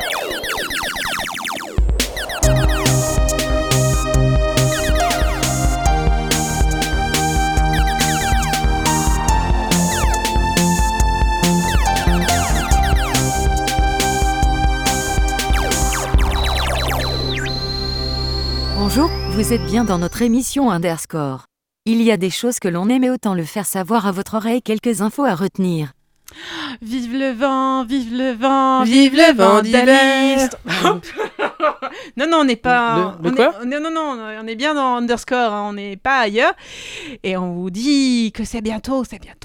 Bonjour, vous êtes bien dans notre émission Underscore. Il y a des choses que l'on aime et autant le faire savoir à votre oreille, quelques infos à retenir. Vive le vent, vive le vent, vive le vent d'hiver. Non, on n'est pas... Quoi on est bien dans Underscore, hein, on n'est pas ailleurs. Et on vous dit que c'est bientôt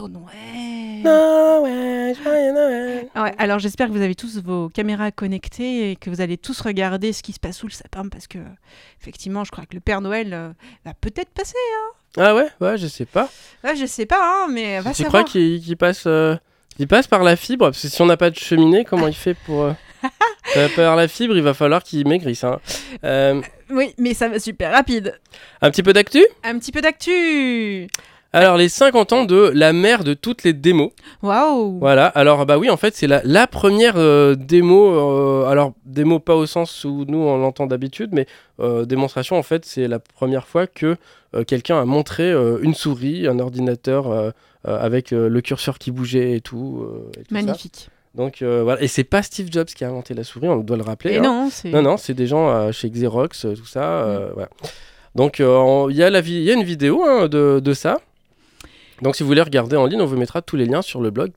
Noël. Noël, joyeux Noël. Ouais, alors j'espère que vous avez tous vos caméras connectées et que vous allez tous regarder ce qui se passe sous le sapin parce que, effectivement, je crois que le Père Noël va peut-être passer. Hein. Ah ouais, je sais pas. Ouais, je sais pas, hein, mais va tu savoir. crois qu'il passe... Il passe par la fibre, parce que si on n'a pas de cheminée, comment il fait pour... par la fibre, il va falloir qu'il maigrisse. Hein. Oui, mais ça va super rapide. Un petit peu d'actu ? Un petit peu d'actu. Alors, les 50 ans de la mère de toutes les démos. Waouh. Voilà, alors bah oui, en fait, c'est la première démo, alors démo pas au sens où nous on l'entend d'habitude, mais démonstration, en fait, c'est la première fois que quelqu'un a montré une souris, un ordinateur avec le curseur qui bougeait et tout. Magnifique. Ça. Donc voilà, et c'est pas Steve Jobs qui a inventé la souris, on doit le rappeler. Et hein. Non, c'est des gens chez Xerox, tout ça. Voilà. Donc il y a une vidéo hein, de ça. Donc si vous voulez regarder en ligne, on vous mettra tous les liens sur le blog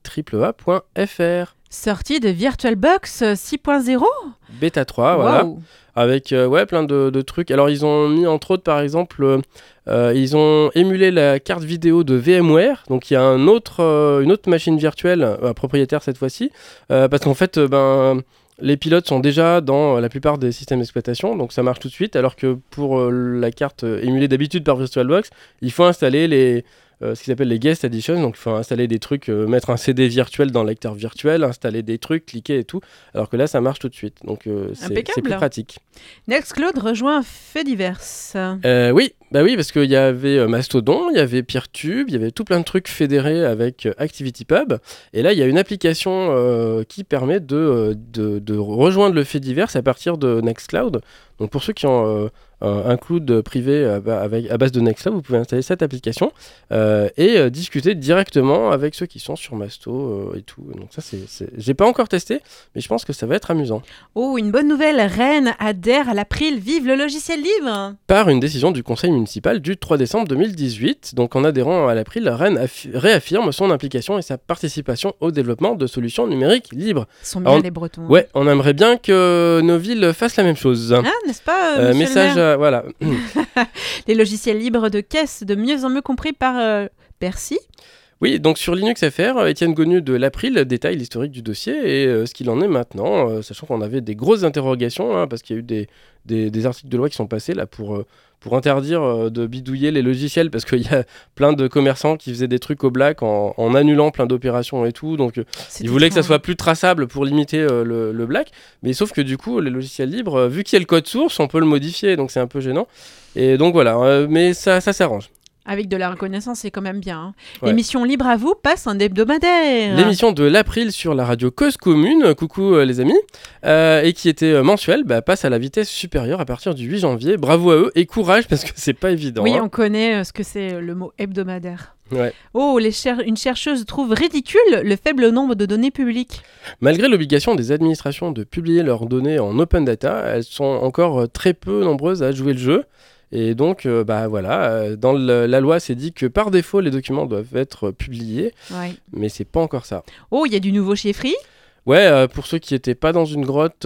AAA.fr. Sortie de VirtualBox 6.0 Bêta 3, voilà. Avec plein de trucs. Alors ils ont mis entre autres par exemple, ils ont émulé la carte vidéo de VMware. Donc il y a une autre machine virtuelle, propriétaire cette fois-ci. Parce qu'en fait, les pilotes sont déjà dans la plupart des systèmes d'exploitation. Donc ça marche tout de suite. Alors que pour la carte émulée d'habitude par VirtualBox, il faut installer ce qu'ils appellent les guest editions, donc il faut installer des trucs, mettre un CD virtuel dans le lecteur virtuel, installer des trucs, cliquer et tout, alors que là ça marche tout de suite, donc c'est plus pratique. Nextcloud rejoint Fediverse. Oui, parce qu'il y avait Mastodon, il y avait Peertube, il y avait tout plein de trucs fédérés avec ActivityPub, et là il y a une application qui permet de rejoindre le Fediverse à partir de Nextcloud. Donc pour ceux qui ont un cloud privé à base de Nextcloud, vous pouvez installer cette application et discuter directement avec ceux qui sont sur Masto et tout. Donc ça, j'ai pas encore testé, mais je pense que ça va être amusant. Oh, une bonne nouvelle, Rennes adhère à l'April, vive le logiciel libre. Par une décision du conseil municipal du 3 décembre 2018, donc en adhérant à l'April, Rennes réaffirme son implication et sa participation au développement de solutions numériques libres. Ils sont bien les Bretons. Ouais, on aimerait bien que nos villes fassent la même chose. Ah, n'est-ce pas, message voilà. Les logiciels libres de caisse, de mieux en mieux compris par Bercy. Oui, donc sur Linux FR, Étienne Gonu de l'April détaille l'historique du dossier et ce qu'il en est maintenant, sachant qu'on avait des grosses interrogations, hein, parce qu'il y a eu des articles de loi qui sont passés là pour interdire de bidouiller les logiciels, parce qu'il y a plein de commerçants qui faisaient des trucs au black en annulant plein d'opérations et tout, donc ils voulaient que ça soit plus traçable pour limiter le black, mais sauf que du coup, les logiciels libres, vu qu'il y a le code source, on peut le modifier, donc c'est un peu gênant, et donc voilà, mais ça s'arrange. Avec de la reconnaissance, c'est quand même bien. Hein. Ouais. L'émission Libre à vous passe en hebdomadaire. L'émission de l'April sur la radio Cause Commune, coucou les amis, et qui était mensuelle, passe à la vitesse supérieure à partir du 8 janvier. Bravo à eux et courage parce que c'est pas évident. Oui, hein. on connaît ce que c'est le mot hebdomadaire. Ouais. Oh, une chercheuse trouve ridicule le faible nombre de données publiques. Malgré l'obligation des administrations de publier leurs données en open data, elles sont encore très peu nombreuses à jouer le jeu. Et donc, dans la loi, c'est dit que par défaut, les documents doivent être publiés, mais c'est pas encore ça. Oh, il y a du nouveau chez Free ? Ouais, pour ceux qui n'étaient pas dans une grotte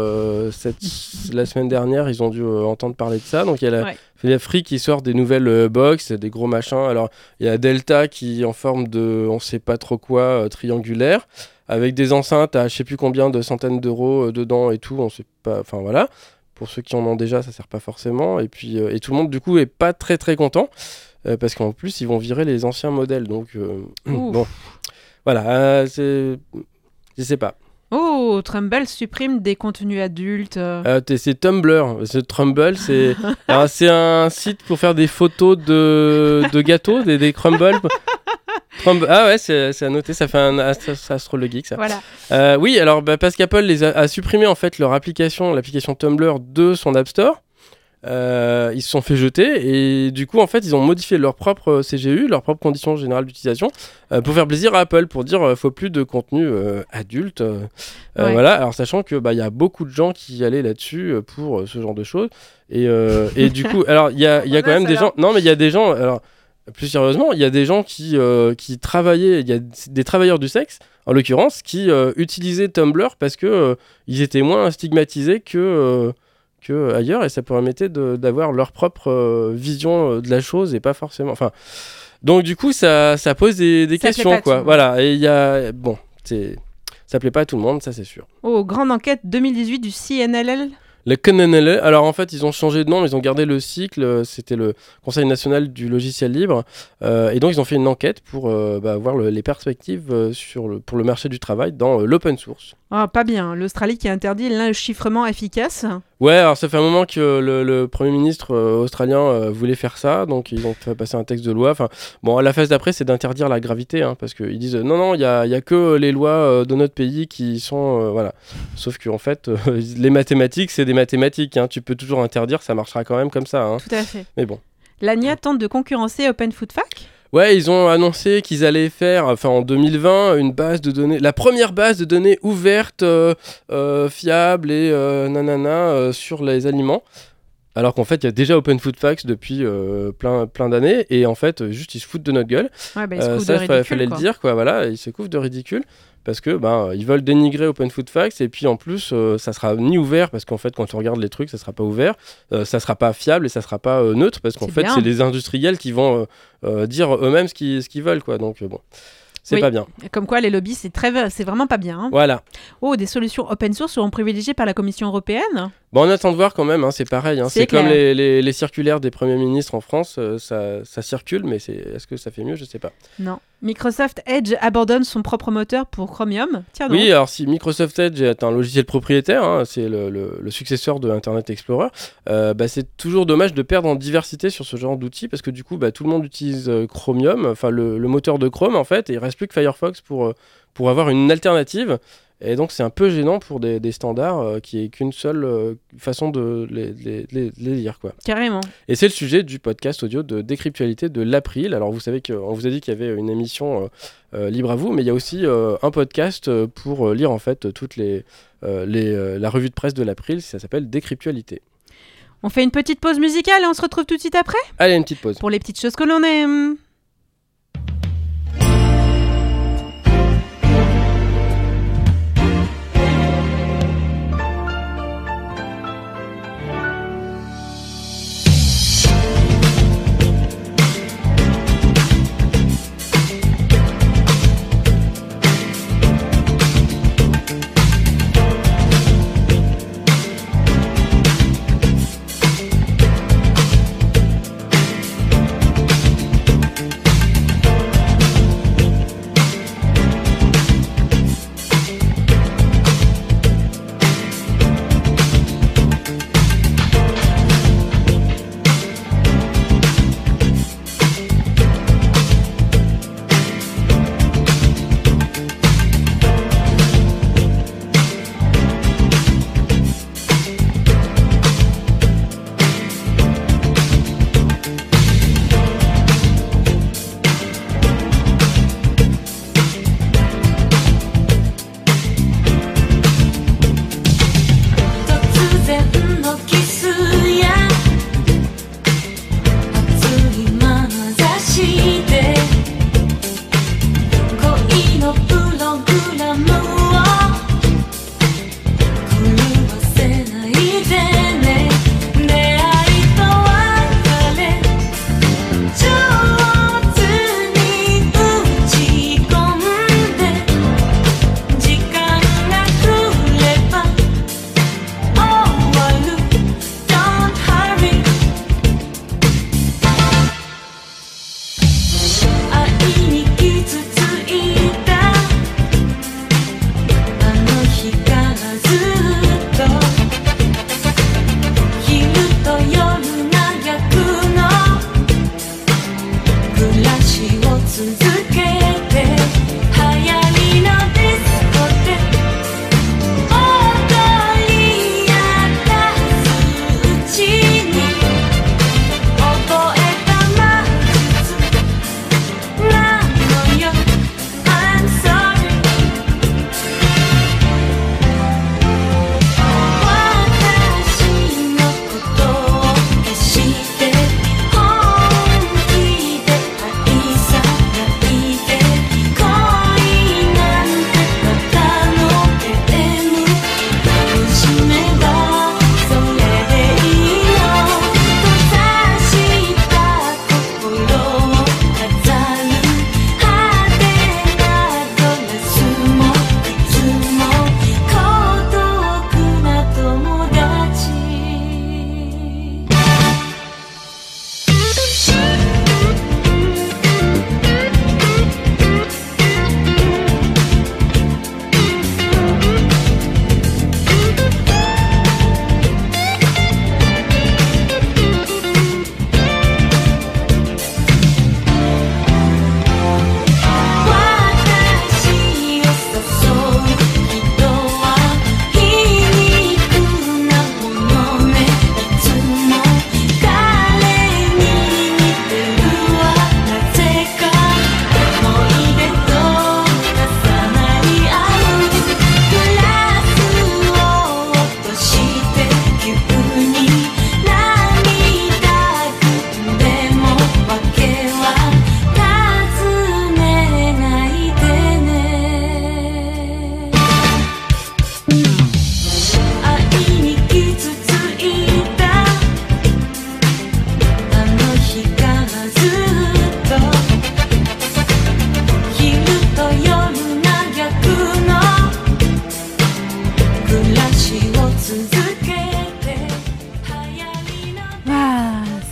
la semaine dernière, ils ont dû entendre parler de ça. Donc, il y a Free qui sort des nouvelles box, des gros machins. Alors, il y a Delta qui est en forme de, on sait pas trop quoi, triangulaire, avec des enceintes à je sais plus combien de centaines d'euros dedans et tout, on sait pas, enfin voilà. Pour ceux qui en ont déjà, ça sert pas forcément. Et puis et tout le monde du coup est pas très très content parce qu'en plus ils vont virer les anciens modèles. Donc bon, voilà, je sais pas. Oh, Trumble supprime des contenus adultes. C'est Tumblr. Trumble, c'est c'est un site pour faire des photos de gâteaux, des crumbles. Ah ouais, c'est à noter, ça fait un astrologique ça. Voilà. Oui, alors parce qu'Apple a supprimé en fait l'application Tumblr de son App Store. Ils se sont fait jeter et du coup en fait ils ont modifié leur propre CGU, leurs propres conditions générales d'utilisation pour faire plaisir à Apple, pour dire faut plus de contenu adulte. Voilà, alors sachant que y a beaucoup de gens qui allaient là-dessus pour ce genre de choses et du coup alors il y a quand même des gens. Non mais il y a des gens. Alors plus sérieusement, il y a des gens qui travaillaient, il y a des travailleurs du sexe, en l'occurrence, qui utilisaient Tumblr parce que ils étaient moins stigmatisés que ailleurs et ça permettait d'avoir leur propre vision de la chose et pas forcément. Enfin, donc du coup, ça pose des questions, quoi. Voilà, et il y a ça plaît pas à tout le monde, ça c'est sûr. Oh, grande enquête 2018 du CNLL. Le CNLL, alors en fait ils ont changé de nom, mais ils ont gardé le cycle, c'était le Conseil national du logiciel libre, et donc ils ont fait une enquête pour voir les perspectives pour le marché du travail dans l'open source. Ah, pas bien, l'Australie qui interdit l'enchiffrement efficace. Ouais, alors ça fait un moment que le Premier ministre australien voulait faire ça, donc ils ont fait passer un texte de loi. Enfin, bon, la phase d'après, c'est d'interdire la gravité, hein, parce qu'ils disent non, il y a que les lois de notre pays qui sont... voilà. Sauf qu'en fait, les mathématiques, c'est des mathématiques. Hein, tu peux toujours interdire, ça marchera quand même comme ça. Hein. Tout à fait. Mais bon. L'ANIA tente de concurrencer Open Food Fac. Ouais, ils ont annoncé qu'ils allaient faire, en 2020, une base de données, la première base de données ouverte, fiable et sur les aliments. Alors qu'en fait, il y a déjà Open Food Facts depuis plein d'années, et en fait, juste ils se foutent de notre gueule. Ouais, ils se couvrent de ridicule. Fallait le dire, quoi. Voilà, ils se couvrent de ridicule. Parce que ils veulent dénigrer Open Food Facts et puis en plus ça sera ni ouvert parce qu'en fait quand tu regardes les trucs ça sera pas ouvert, ça sera pas fiable et ça sera pas neutre parce qu'en fait c'est les industriels qui vont dire eux-mêmes ce qu'ils veulent, quoi. Donc bon. C'est pas bien. Comme quoi, les lobbies, c'est vraiment pas bien. Hein. Voilà. Oh, des solutions open source seront privilégiées par la Commission européenne. Bon, on attend de voir quand même, hein, c'est pareil. Hein, c'est comme les circulaires des premiers ministres en France, ça circule, mais est-ce que ça fait mieux? Je sais pas. Non. Microsoft Edge abandonne son propre moteur pour Chromium. Tiens donc. Oui, alors si Microsoft Edge est un logiciel propriétaire, hein, c'est le successeur de Internet Explorer, c'est toujours dommage de perdre en diversité sur ce genre d'outils parce que du coup, tout le monde utilise Chromium, enfin le moteur de Chrome en fait, et il reste plus que Firefox pour avoir une alternative. Et donc c'est un peu gênant pour des standards qui est qu'une seule façon de les lire, quoi. Carrément. Et c'est le sujet du podcast audio de Décryptualité de l'April. Alors vous savez qu'on vous a dit qu'il y avait une émission libre à vous, mais il y a aussi un podcast pour lire en fait toutes la revue de presse de l'April. Ça s'appelle Décryptualité. On fait une petite pause musicale et on se retrouve tout de suite après. Allez, une petite pause. Pour les petites choses que l'on aime.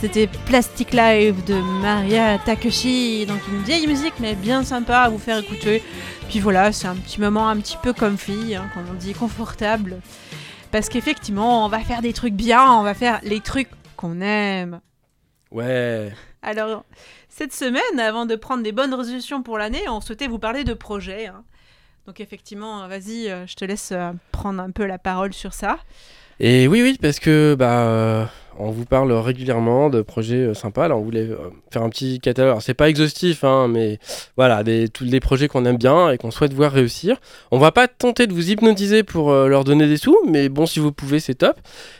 C'était Plastic Live de Maria Takeshi, donc une vieille musique mais bien sympa à vous faire écouter. Puis voilà, c'est un petit moment un petit peu comfy, comme on dit, confortable. Parce qu'effectivement, on va faire des trucs bien, on va faire les trucs qu'on aime. Ouais. Alors, cette semaine, avant de prendre des bonnes résolutions pour l'année, on souhaitait vous parler de projets. Donc effectivement, vas-y, je te laisse prendre un peu la parole sur ça. Et oui, parce que on vous parle régulièrement de projets sympas. Là, on voulait faire un petit catalogue. Alors, c'est pas exhaustif, mais voilà, tous les projets qu'on aime bien et qu'on souhaite voir réussir. On va pas tenter de vous hypnotiser pour leur donner des sous, mais bon, si vous pouvez, c'est top.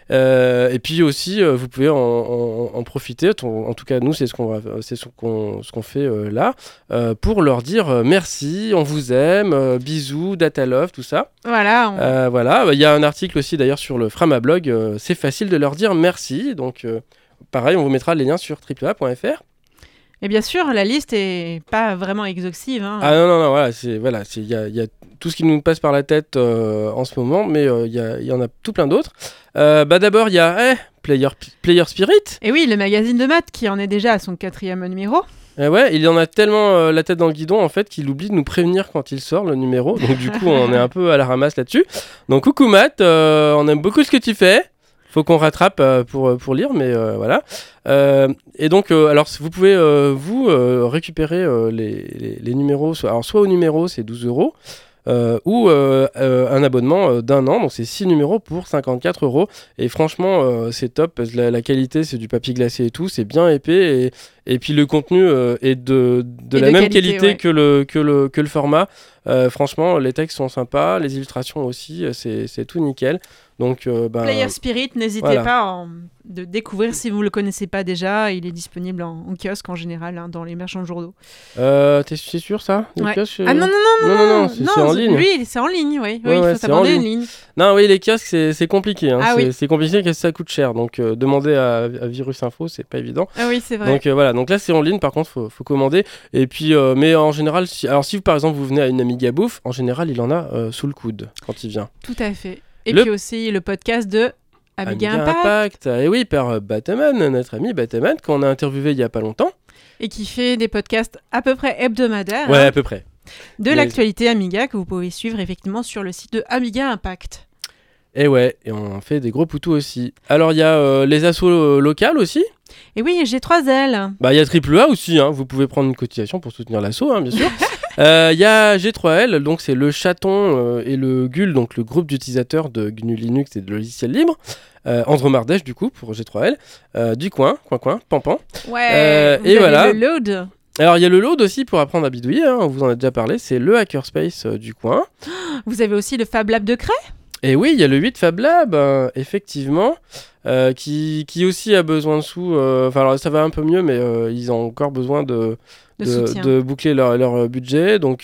Et puis aussi, vous pouvez en profiter. En tout cas, nous, c'est ce qu'on fait là, pour leur dire merci, on vous aime, bisous, data love, tout ça. Voilà. Voilà. Il y a un article aussi d'ailleurs sur le Framablog. C'est facile de leur dire merci. Donc, pareil, on vous mettra les liens sur AAA.fr. Et bien sûr, la liste est pas vraiment exhaustive. Ah non, voilà, il y a tout ce qui nous passe par la tête en ce moment, mais il y en a tout plein d'autres. D'abord, il y a Player Spirit. Et oui, le magazine de maths qui en est déjà à son 4e numéro. Ouais, il en a tellement la tête dans le guidon en fait qu'il oublie de nous prévenir quand il sort le numéro. Donc du coup, on est un peu à la ramasse là-dessus. Donc coucou Matt, on aime beaucoup ce que tu fais. Faut qu'on rattrape pour lire, mais voilà. Et donc, alors vous pouvez récupérer les numéros. Soit au numéro, c'est 12 €, ou un abonnement d'1 an, donc c'est 6 numéros pour 54 €. Et franchement, c'est top parce que la qualité, c'est du papier glacé et tout, c'est bien épais. Et puis le contenu est de la même qualité ouais. que le format. Franchement, les textes sont sympas, les illustrations aussi, c'est tout nickel. Donc, Player Spirit, n'hésitez pas de découvrir si vous ne le connaissez pas déjà. Il est disponible en kiosque en général, dans les marchands de journaux. T'es sûr ça ouais. kiosques, Ah non, c'est en ligne. Lui, c'est en ligne, oui. Il faut s'abonner en ligne. Non, oui, les kiosques, c'est compliqué. C'est compliqué parce que ça coûte cher. Donc, demander à Virus Info, c'est pas évident. Ah oui, c'est vrai. Donc, voilà. Donc là, c'est en ligne. Par contre, faut commander. Et puis, mais en général, si par exemple, vous venez à une Amiga Bouffe, en général, il en a sous le coude quand il vient. Tout à fait. Et puis aussi le podcast de Amiga Impact. Et oui, par Batman, notre ami Batman, qu'on a interviewé il y a pas longtemps. Et qui fait des podcasts à peu près hebdomadaires. Ouais, à peu près. De l'actualité Amiga que vous pouvez suivre effectivement sur le site de Amiga Impact. Et ouais, et on fait des gros poutous aussi. Alors il y a les assos locales aussi. Et oui, G3L. Il y a AAA aussi, vous pouvez prendre une cotisation pour soutenir l'asso, bien sûr. Il y a G3L, donc c'est le chaton et le GUL, donc le groupe d'utilisateurs de GNU Linux et de logiciels libres. Androm Ardèche, du coup, pour G3L. Du coin, Pampan. Ouais, et voilà. Le load. Alors, il y a le load aussi pour apprendre à bidouiller, on vous en a déjà parlé, c'est le hackerspace du coin. Vous avez aussi le Fab Lab de Cray. Et oui, il y a le 8 Fab Lab, effectivement, qui aussi a besoin de sous. Alors, ça va un peu mieux, mais ils ont encore besoin de boucler leur budget. Donc,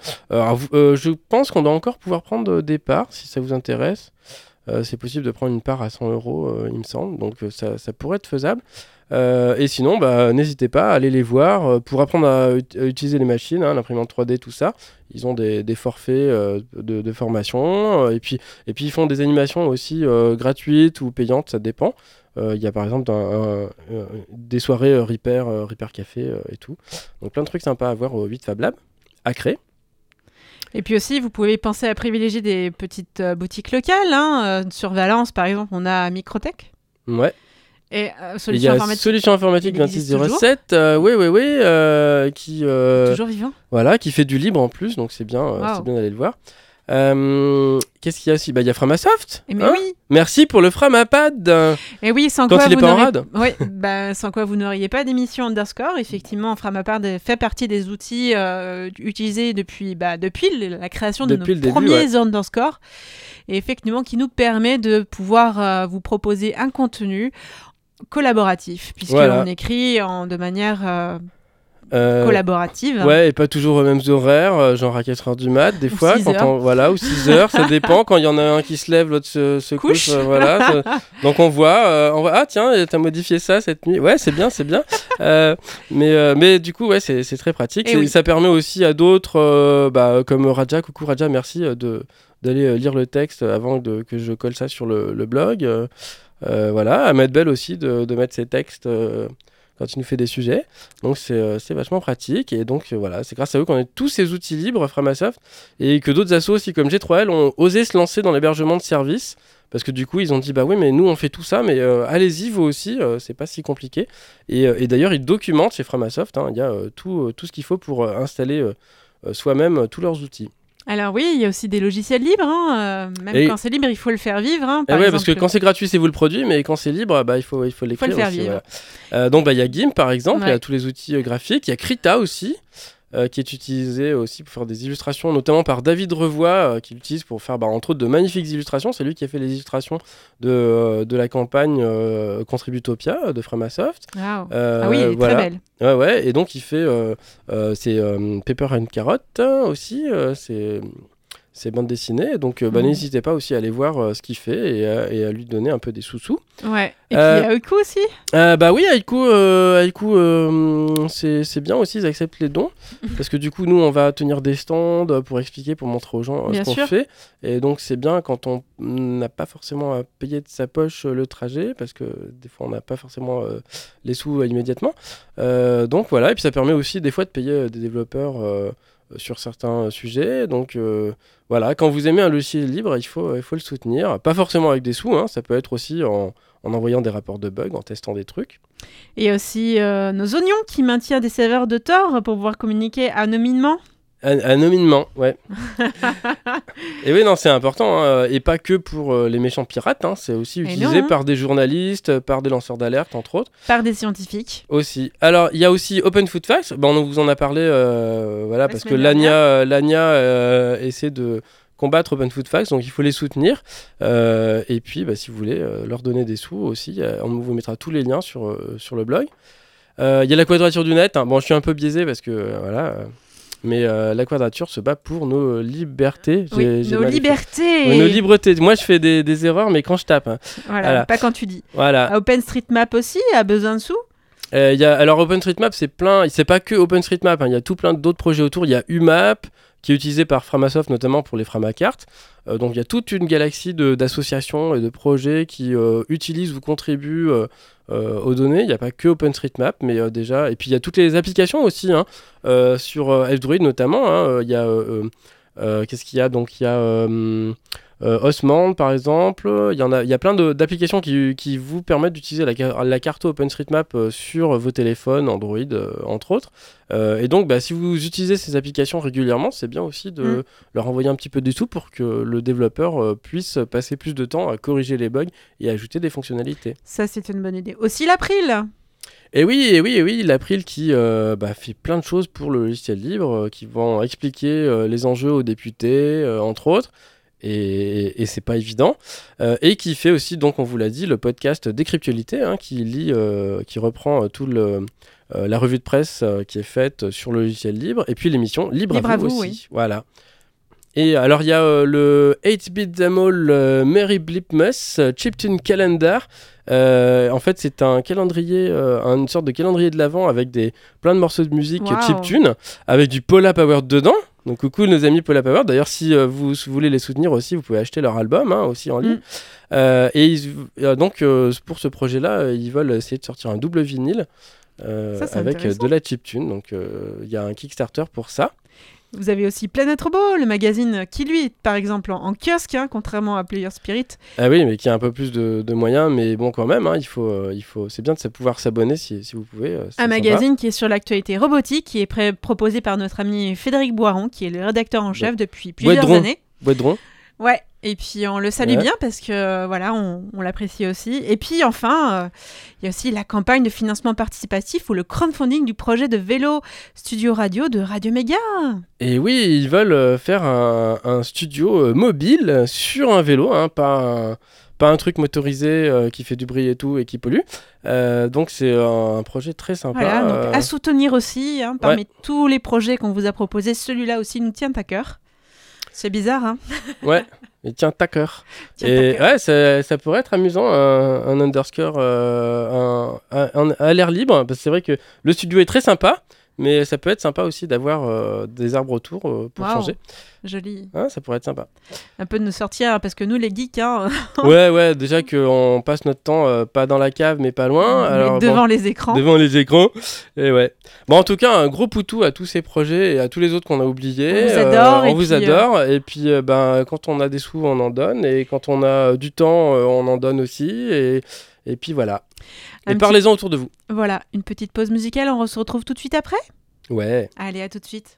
je pense qu'on doit encore pouvoir prendre des parts, si ça vous intéresse. C'est possible de prendre une part à 100 €, il me semble. Donc, ça pourrait être faisable. Et sinon, n'hésitez pas à aller les voir pour apprendre à utiliser les machines, l'imprimante 3D, tout ça. Ils ont des forfaits de formation et puis ils font des animations aussi gratuites ou payantes, ça dépend. Il y a par exemple des soirées Repair Café et tout. Donc plein de trucs sympas à voir au 8 Fab Lab à créer. Et puis aussi, vous pouvez penser à privilégier des petites boutiques locales. Sur Valence, par exemple, on a Microtech. Ouais. Et Solution Informatique 2607, oui, qui toujours vivant. Voilà, qui fait du libre en plus, donc c'est bien d'aller le voir. Qu'est-ce qu'il y a aussi ? Il y a Framasoft. Oui. Merci pour le Framapad. Et oui, sans quoi vous n'auriez pas d'émission Underscore. Effectivement, Framapad fait partie des outils utilisés depuis la création de nos premiers Underscore. Et effectivement, qui nous permet de pouvoir vous proposer un contenu collaboratif, puisqu'on écrit de manière collaborative. Ouais, et pas toujours aux mêmes horaires, genre à 4h du mat, des fois, ou 6 heures, ça dépend. Quand il y en a un qui se lève, l'autre se couche. Donc on voit, tiens, t'as modifié ça cette nuit. Ouais, c'est bien. Mais du coup, ouais, c'est très pratique. Ça permet aussi à d'autres, comme Raja, coucou Raja, merci d'aller lire le texte avant que je colle ça sur le blog. Voilà, à Medbel aussi de mettre ses textes quand il nous fait des sujets. Donc c'est vachement pratique. Et donc voilà, c'est grâce à eux qu'on a tous ces outils libres, Framasoft, et que d'autres assos aussi comme G3L ont osé se lancer dans l'hébergement de services. Parce que du coup, ils ont dit, bah oui, mais nous, on fait tout ça, mais allez-y, vous aussi, c'est pas si compliqué. Et d'ailleurs, ils documentent chez Framasoft, il y a tout ce qu'il faut pour installer soi-même tous leurs outils. Alors oui, il y a aussi des logiciels libres. Même quand c'est libre, il faut le faire vivre. Par exemple, parce que quand c'est gratuit, c'est vous le produit, mais quand c'est libre, il faut l'écrire aussi. Il faut le faire vivre. Voilà. Donc, il y a GIMP, par exemple, il y a tous les outils graphiques. Il y a Krita aussi, qui est utilisé aussi pour faire des illustrations, notamment par David Revoy, qui l'utilise pour faire, entre autres, de magnifiques illustrations. C'est lui qui a fait les illustrations de la campagne Contributopia de Framasoft. Wow. Oui, elle est très belle. Ouais, et donc il fait c'est Pepper and Carrot aussi, c'est bande dessinée, donc n'hésitez pas aussi à aller voir ce qu'il fait et à lui donner un peu des sous-sous. Ouais, et puis Haiku aussi. Oui, Haiku c'est bien aussi, ils acceptent les dons, parce que du coup nous on va tenir des stands pour expliquer, pour montrer aux gens ce qu'on fait, et donc c'est bien quand on n'a pas forcément à payer de sa poche le trajet, parce que des fois on n'a pas forcément les sous immédiatement, donc voilà, et puis ça permet aussi des fois de payer des développeurs sur certains sujets. Donc voilà, quand vous aimez un logiciel libre, il faut le soutenir. Pas forcément avec des sous, ça peut être aussi en envoyant des rapports de bugs, en testant des trucs. Et aussi nos oignons qui maintiennent des serveurs de Tor pour pouvoir communiquer anonymement. Anonymement, ouais. Et oui, non, c'est important, et pas que pour les méchants pirates, c'est aussi utilisé par des journalistes, par des lanceurs d'alerte, entre autres. Par des scientifiques. Aussi. Alors, il y a aussi Open Food Facts, on vous en a parlé, voilà, parce que l'ANIA essaie de combattre Open Food Facts, donc il faut les soutenir. Et puis, si vous voulez leur donner des sous aussi, on vous mettra tous les liens sur le blog. Il y a la Quadrature du Net, je suis un peu biaisé parce que, voilà... Mais la Quadrature se bat pour nos libertés. Nos libertés. Nos libertés. Moi, je fais des erreurs, mais quand je tape. Voilà, pas quand tu dis. Voilà. OpenStreetMap aussi a besoin de sous. Alors, OpenStreetMap, c'est plein. C'est pas que OpenStreetMap. Il y a tout plein d'autres projets autour. Il y a UMAP, qui est utilisé par Framasoft, notamment pour les Framacartes. Donc, il y a toute une galaxie d'associations et de projets qui utilisent ou contribuent aux données. Il n'y a pas que OpenStreetMap, mais déjà... Et puis, il y a toutes les applications aussi, sur F-Droid notamment. Il y a... qu'est-ce qu'il y a ? Donc, il y a... Osmand par exemple, il y a plein d'applications qui vous permettent d'utiliser la carte OpenStreetMap sur vos téléphones Android entre autres, et donc si vous utilisez ces applications régulièrement, c'est bien aussi de leur envoyer un petit peu des sous pour que le développeur puisse passer plus de temps à corriger les bugs et à ajouter des fonctionnalités. Ça, c'est une bonne idée. Aussi l'April. Et oui, l'April qui fait plein de choses pour le logiciel libre, qui vont expliquer les enjeux aux députés entre autres. Et c'est pas évident, et qui fait aussi, donc on vous l'a dit, le podcast Décryptualité, qui reprend tout la revue de presse qui est faite sur le logiciel libre, et puis l'émission Libre à vous aussi. Oui. Voilà. Et alors il y a le 8-bit Zamol Merry Blipmas Chiptune Calendar. En fait, c'est un calendrier, une sorte de calendrier de l'Avent avec plein de morceaux de musique chiptune, avec du Paula Power dedans. Donc coucou nos amis Paula Power. D'ailleurs, si vous voulez les soutenir aussi, vous pouvez acheter leur album aussi en ligne. Donc pour ce projet-là, ils veulent essayer de sortir un double vinyle avec de la chiptune. Donc il y a un Kickstarter pour ça. Vous avez aussi Planète Robot, le magazine qui, lui, par exemple, en kiosque, contrairement à Player Spirit. Ah oui, mais qui a un peu plus de moyens, mais bon, quand même, il faut, c'est bien de pouvoir s'abonner si vous pouvez. Un magazine qui est sur l'actualité robotique, qui est proposé par notre ami Frédéric Boiron, qui est le rédacteur en chef depuis plusieurs années. Boidron. Ouais, et puis on le salue bien parce que voilà, on l'apprécie aussi. Et puis enfin, il y a aussi la campagne de financement participatif ou le crowdfunding du projet de vélo studio radio de Radio Méga. Et oui, ils veulent faire un studio mobile sur un vélo, pas un truc motorisé qui fait du bruit et tout et qui pollue. Donc c'est un projet très sympa. Voilà, donc à soutenir aussi, parmi tous les projets qu'on vous a proposés, celui-là aussi nous tient à cœur. C'est bizarre, Ouais, et tiens, ta cœur. Et ouais, ça pourrait être amusant, un underscore à l'air libre, parce que c'est vrai que le studio est très sympa, mais ça peut être sympa aussi d'avoir des arbres autour pour changer. Joli. Hein, ça pourrait être sympa. Un peu de nous sortir, parce que nous les geeks... ouais, déjà qu'on passe notre temps pas dans la cave, mais pas loin. Alors, devant les écrans. Devant les écrans, et ouais. Bon, en tout cas, un gros poutou à tous ces projets et à tous les autres qu'on a oubliés. On vous adore. Et puis, quand on a des sous, on en donne. Et quand on a du temps, on en donne aussi. Et puis voilà. Parlez-en autour de vous. Voilà, une petite pause musicale. On se retrouve tout de suite après ? Ouais. Allez, à tout de suite.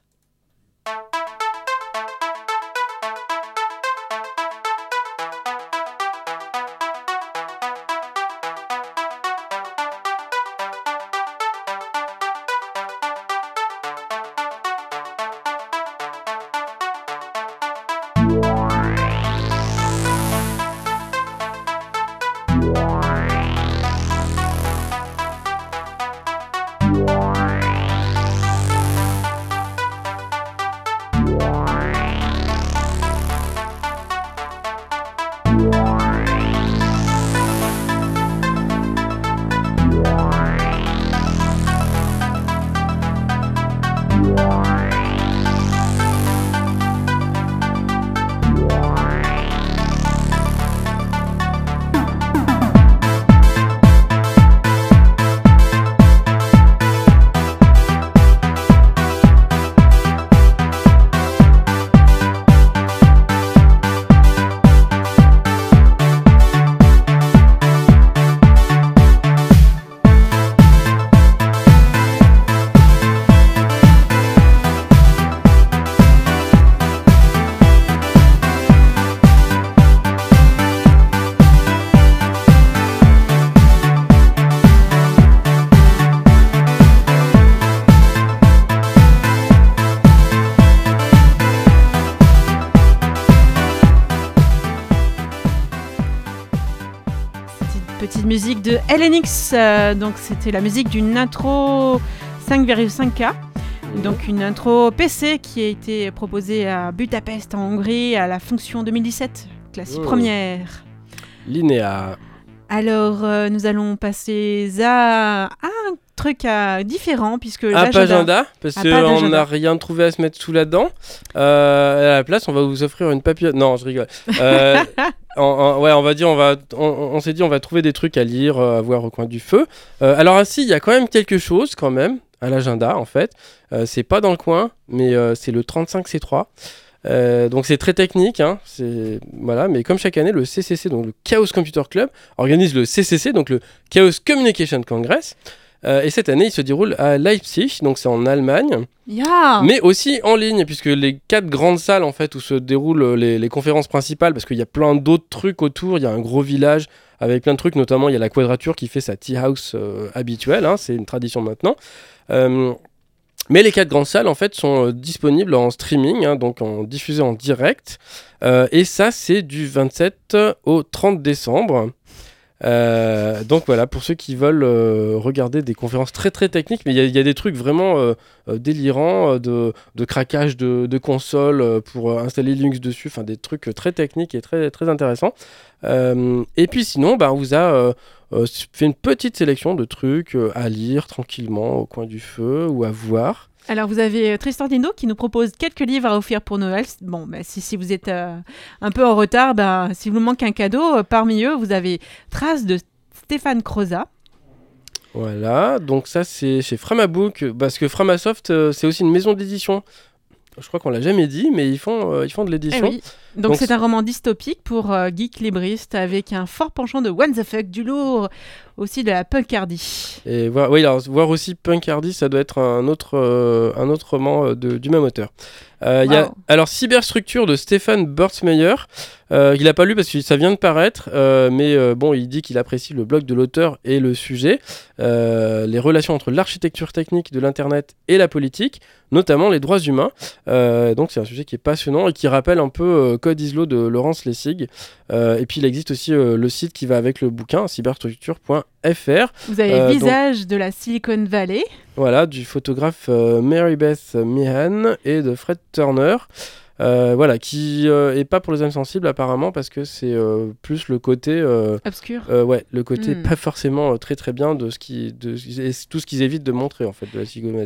Musique de LNX, donc c'était la musique d'une intro 5,5K, donc une intro PC qui a été proposée à Budapest en Hongrie à la Fonction 2017, classe première. Linéa. Alors nous allons passer à un truc différent puisque agenda, parce qu'on n'a rien trouvé à se mettre sous la dent. À la place, on va vous offrir une papillote. Non, je rigole. On s'est dit on va trouver des trucs à lire, à voir au coin du feu. Alors il y a quand même quelque chose quand même à l'agenda en fait. C'est pas dans le coin, mais c'est le 35C3. Donc c'est très technique, hein, mais comme chaque année, le CCC, donc le Chaos Computer Club, organise le CCC, donc le Chaos Communication Congress. Et cette année, il se déroule à Leipzig, donc c'est en Allemagne, mais aussi en ligne, puisque les 4 grandes salles en fait où se déroulent les conférences principales, parce qu'il y a plein d'autres trucs autour, il y a un gros village avec plein de trucs, notamment il y a la Quadrature qui fait sa tea house habituelle, hein, c'est une tradition maintenant. Mais les 4 grandes salles en fait sont disponibles en streaming, hein, donc diffusées en direct, et ça c'est du 27 au 30 décembre. Donc voilà, pour ceux qui veulent regarder des conférences très très techniques, mais il y a des trucs vraiment délirants de craquage de consoles pour installer Linux dessus, enfin des trucs très techniques et très, très intéressants. Et puis sinon, on vous a fait une petite sélection de trucs à lire tranquillement au coin du feu ou à voir. Alors, vous avez Tristan Dino qui nous propose quelques livres à offrir pour Noël. Bon, si vous êtes un peu en retard, si vous manque un cadeau, parmi eux, vous avez Traces de Stéphane Crozat. Voilà, donc ça, c'est chez Framabook, parce que Framasoft, c'est aussi une maison d'édition. Je crois qu'on l'a jamais dit, mais ils font de l'édition. Oui. Donc c'est un roman dystopique pour geek libristes avec un fort penchant de what the fuck, du lourd, aussi de la punkardie. Et voir voir aussi punkardie, ça doit être un autre roman du même auteur. Y a, alors Cyberstructure de Stéphane Burtsmeyer, il n'a pas lu parce que ça vient de paraître, mais il dit qu'il apprécie le blog de l'auteur et le sujet, les relations entre l'architecture technique de l'internet et la politique, notamment les droits humains. Donc c'est un sujet qui est passionnant et qui rappelle un peu Code Islo de Laurence Lessig. Et puis il existe aussi le site qui va avec le bouquin, cyberstructure.fr. Vous avez le visage de la Silicon Valley. Voilà, du photographe Mary Beth Meehan et de Fred Turner. Qui est pas pour les âmes sensibles apparemment, parce que c'est plus le côté obscur. Le côté pas forcément très très bien de tout ce qu'ils évitent de montrer en fait de la Silicon Valley.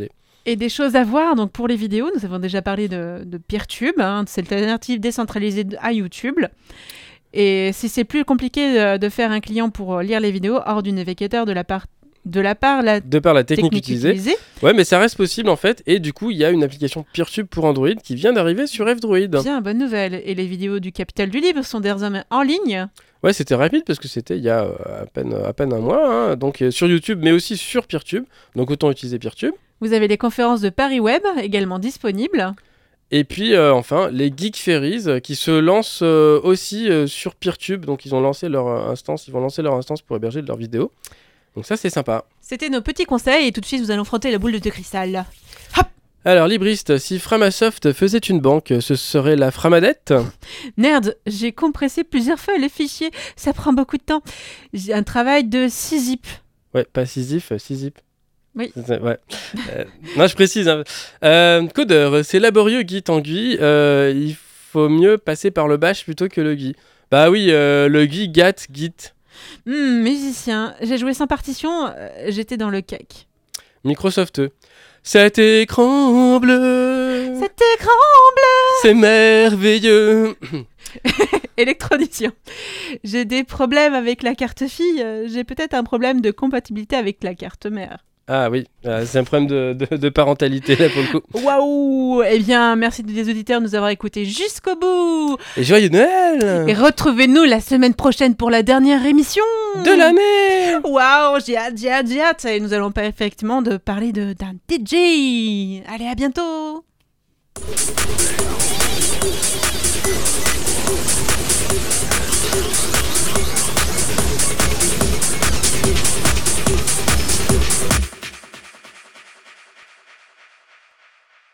Et des choses à voir, donc pour les vidéos, nous avons déjà parlé de Peertube, de cette alternative décentralisée à YouTube. Et si c'est plus compliqué de faire un client pour lire les vidéos hors du navigateur de par la technique utilisée. Ouais, mais ça reste possible en fait. Et du coup, il y a une application Peertube pour Android qui vient d'arriver sur F-Droid. Bien, bonne nouvelle. Et les vidéos du Capital du Libre sont désormais en ligne. Ouais, c'était rapide parce que c'était il y a à peine un mois. Donc sur YouTube, mais aussi sur Peertube. Donc autant utiliser Peertube. Vous avez les conférences de Paris Web également disponibles. Et puis enfin, les Geek Ferries qui se lancent aussi sur Peertube. Donc ils vont lancer leur instance pour héberger leurs vidéos. Donc ça, c'est sympa. C'était nos petits conseils et tout de suite, nous allons frotter la boule de cristal. Hop! Alors, Libriste, si Framasoft faisait une banque, ce serait la Framadette ? Nerd, j'ai compressé plusieurs fois les fichiers. Ça prend beaucoup de temps. J'ai un travail de 6-zip. Ouais, pas 6-zip, 6-zip. Oui. Ouais. Non, je précise. Codeur, c'est laborieux, Git en GUI. Il faut mieux passer par le bash plutôt que le GUI. Bah oui, le GUI, GAT, Git. Musicien, j'ai joué sans partition, j'étais dans le cake. Microsoft, cet écran bleu. Cet écran bleu. C'est merveilleux. Électronicien, j'ai des problèmes avec la carte fille, j'ai peut-être un problème de compatibilité avec la carte mère. Ah oui, c'est un problème de parentalité là pour le coup. Waouh! Eh bien, merci des auditeurs de nous avoir écoutés jusqu'au bout. Et joyeux Noël! Et retrouvez-nous la semaine prochaine pour la dernière émission de l'année. Waouh! J'ai hâte. Et nous allons effectivement parler d'un DJ. Allez, à bientôt.